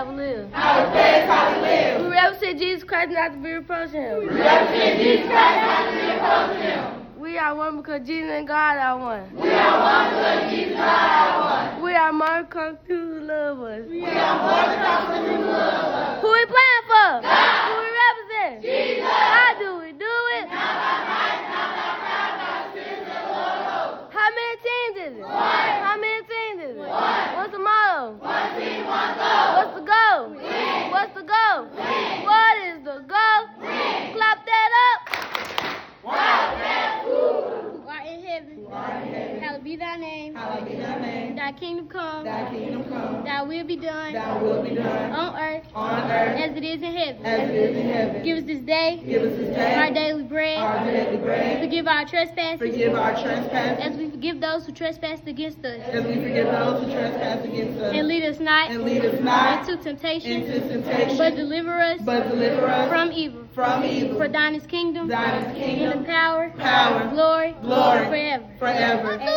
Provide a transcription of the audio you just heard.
how we live. How we praise, how we live. We represent Jesus Christ, not to be reproached him. We represent Jesus Christ, not to be opposed to him. We are one because Jesus and God are one. We are one because Jesus and God are one. We are more come to love us. We are more than conquerors who love us. Who we playing for? God. Who we represent? Jesus. How do we do it? Not by might, not by power, by the Spirit of the Lord of hosts. How many teams is it? One. How many teams is it? One. What's the motto? One team, one goal. What's the goal? Win. What's the goal? Win. What is the goal? Win. Clap that up. Wow, that's cool. Who art in heaven, Who art in heaven, hallowed be thy name. hallowed be thy name. Thy kingdom come, Thy kingdom come. thy will be done Thy will be done on earth on earth as it is in heaven. as it is in heaven. Give us this day Give us this our day daily bread. our daily bread. Forgive our trespasses Forgive our trespasses as we forgive those who trespass against us. as we forgive those who trespass against us. And lead us not And lead us not into temptation, into temptation, but deliver us but deliver us from evil. from evil. For thine is kingdom, Thine is and kingdom, the power, power, glory, glory, forever. forever.